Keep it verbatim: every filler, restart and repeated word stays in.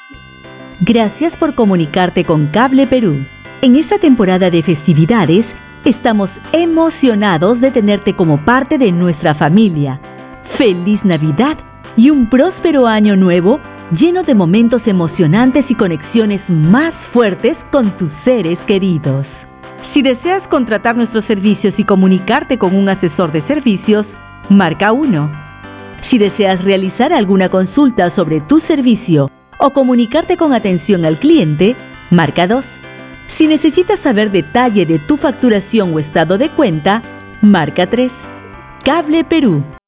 Gracias por comunicarte con Cable Perú. En esta temporada de festividades, estamos emocionados de tenerte como parte de nuestra familia. ¡Feliz Navidad y un próspero año nuevo lleno de momentos emocionantes y conexiones más fuertes con tus seres queridos! Si deseas contratar nuestros servicios y comunicarte con un asesor de servicios, marca uno. Si deseas realizar alguna consulta sobre tu servicio o comunicarte con atención al cliente, marca dos. Si necesitas saber detalle de tu facturación o estado de cuenta, marca tres. Cable Perú.